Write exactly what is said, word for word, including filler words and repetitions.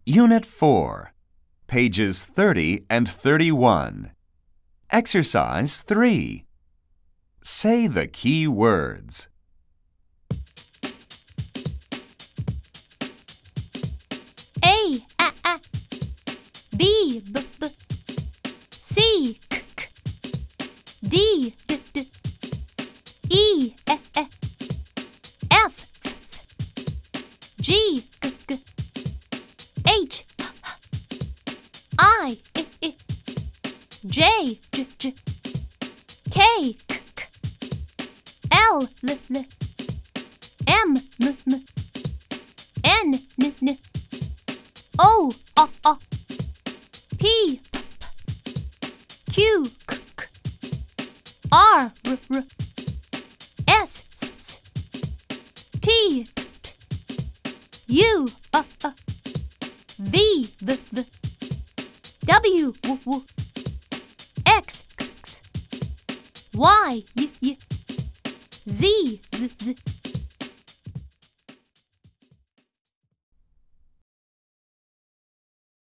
Unit four, pages thirty and thirty-one. Exercise three. Say the key words. A, a, a. B, b, b. C, k, k. D, d, d. E, e, e. F, f, f. G, g, g. H, h, h. I, I, I. J, j, j. K, k, k. L, l, l. M, m, m. N, n, n. O, o, o. P, p, p. Q, k, k. R, r, r. S, s, s. T, t, t. U, uh, uh. V, v, v. W, w, w. X, x, x. Y, y, y. Z, z, z.